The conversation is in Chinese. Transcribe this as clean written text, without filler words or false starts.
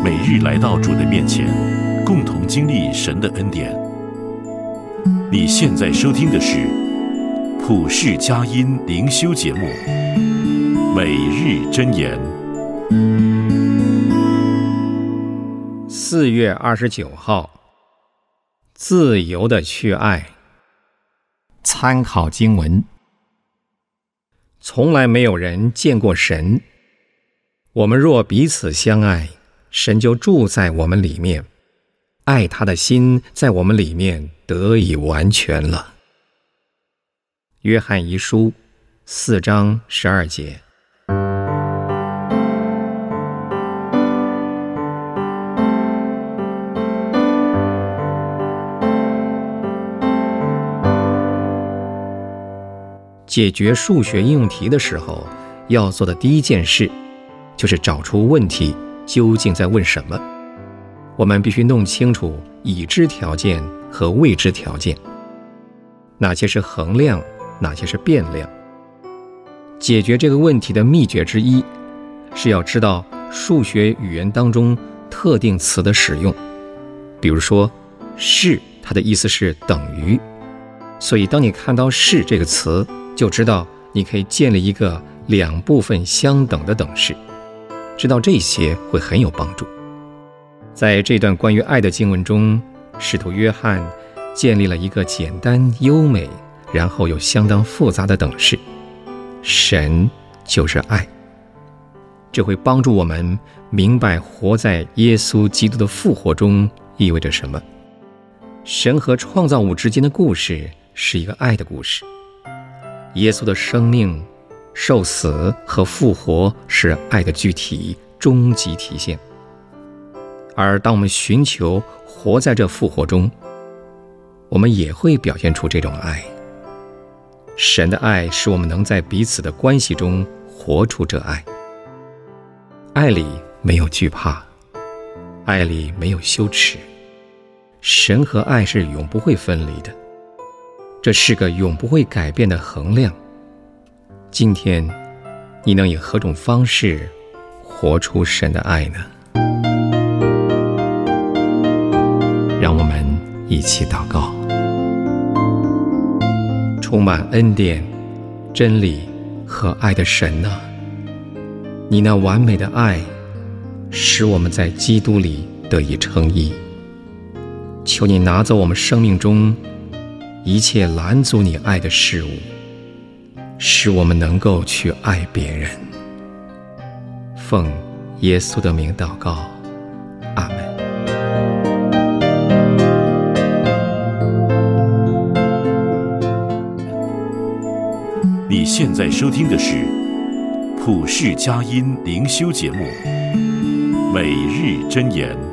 每日来到主的面前，共同经历神的恩典。你现在收听的是普世佳音灵修节目《每日箴言》。 4月29号，自由的去爱。参考经文：从来没有人见过神。我们若彼此相爱，神就住在我们里面，爱他的心在我们里面得以完全了。约翰一书4章12节。解决数学应用题的时候，要做的第一件事就是找出问题究竟在问什么。我们必须弄清楚已知条件和未知条件，哪些是衡量，哪些是变量。解决这个问题的秘诀之一是要知道数学语言当中特定词的使用。比如说是，它的意思是等于，所以当你看到是这个词，就知道你可以建立一个两部分相等的等式。知道这些会很有帮助。在这段关于爱的经文中，使徒约翰建立了一个简单优美，然后又相当复杂的等式。神就是爱。这会帮助我们明白活在耶稣基督的复活中意味着什么。神和创造物之间的故事是一个爱的故事。耶稣的生命、受死和复活是爱的具体、终极体现。而当我们寻求活在这复活中，我们也会表现出这种爱。神的爱使我们能在彼此的关系中活出这爱。爱里没有惧怕，爱里没有羞耻。神和爱是永不会分离的，这是个永不会改变的衡量。今天你能以何种方式活出神的爱呢？让我们一起祷告。充满恩典、真理和爱的神啊，你那完美的爱使我们在基督里得以称义。求你拿走我们生命中一切拦阻你爱的事物，使我们能够去爱别人。奉耶稣的名祷告，阿们。 你现在收听的是普世佳音灵修节目《每日箴言》。